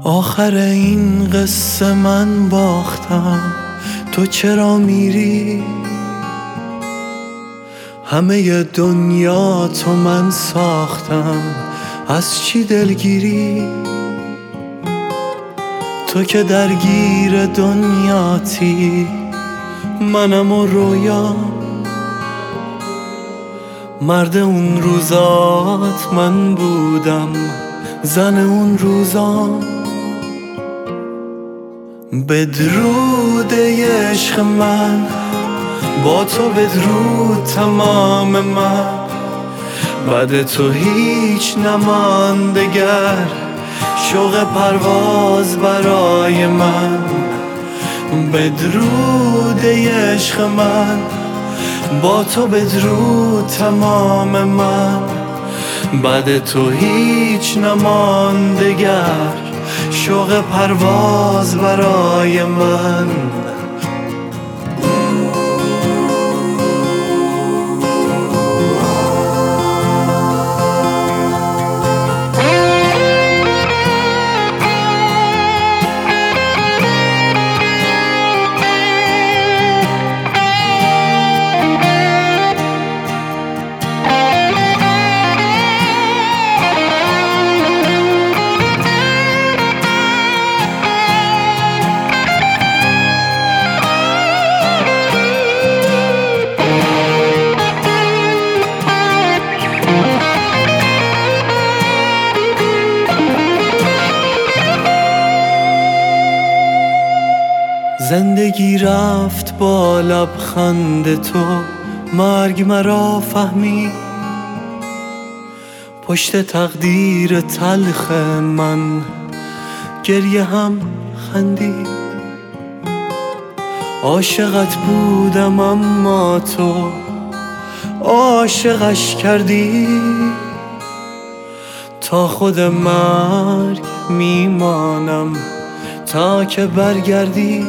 آخر این قصه من باختم، تو چرا میری؟ همه دنیا تو من ساختم، از چی دلگیری؟ تو که درگیر دنیاتی، منم و رویا. مرد اون روزات من بودم، زن اون روزا. بدرود ای عشق من، با تو بدرود تمام من. بعد تو هیچ نماند دگر، شوق پرواز برای من. بدرود ای عشق من، با تو بدرود تمام من. بعد تو هیچ نماند دگر، شوق پرواز برای من. زندگی رفت با لبخند تو، مرگ مرا فهمی. پشت تقدیر تلخ من گریه هم خندی. عاشقت بودم اما تو عاشقش کردی. تا خود مرگ میمانم تا که برگردی.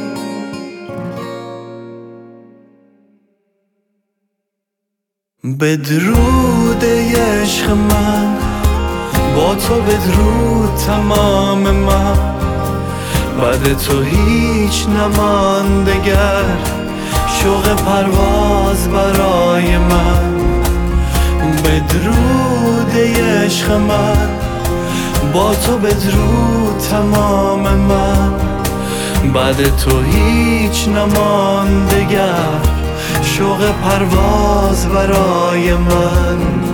بدرود ای عشق من، با تو بدرود تمام من. بعد تو هیچ نماند دگر، شوق پرواز برای من. بدرود ای عشق من، با تو بدرود تمام من. بعد تو هیچ نماند دگر، شوق پرواز برای من.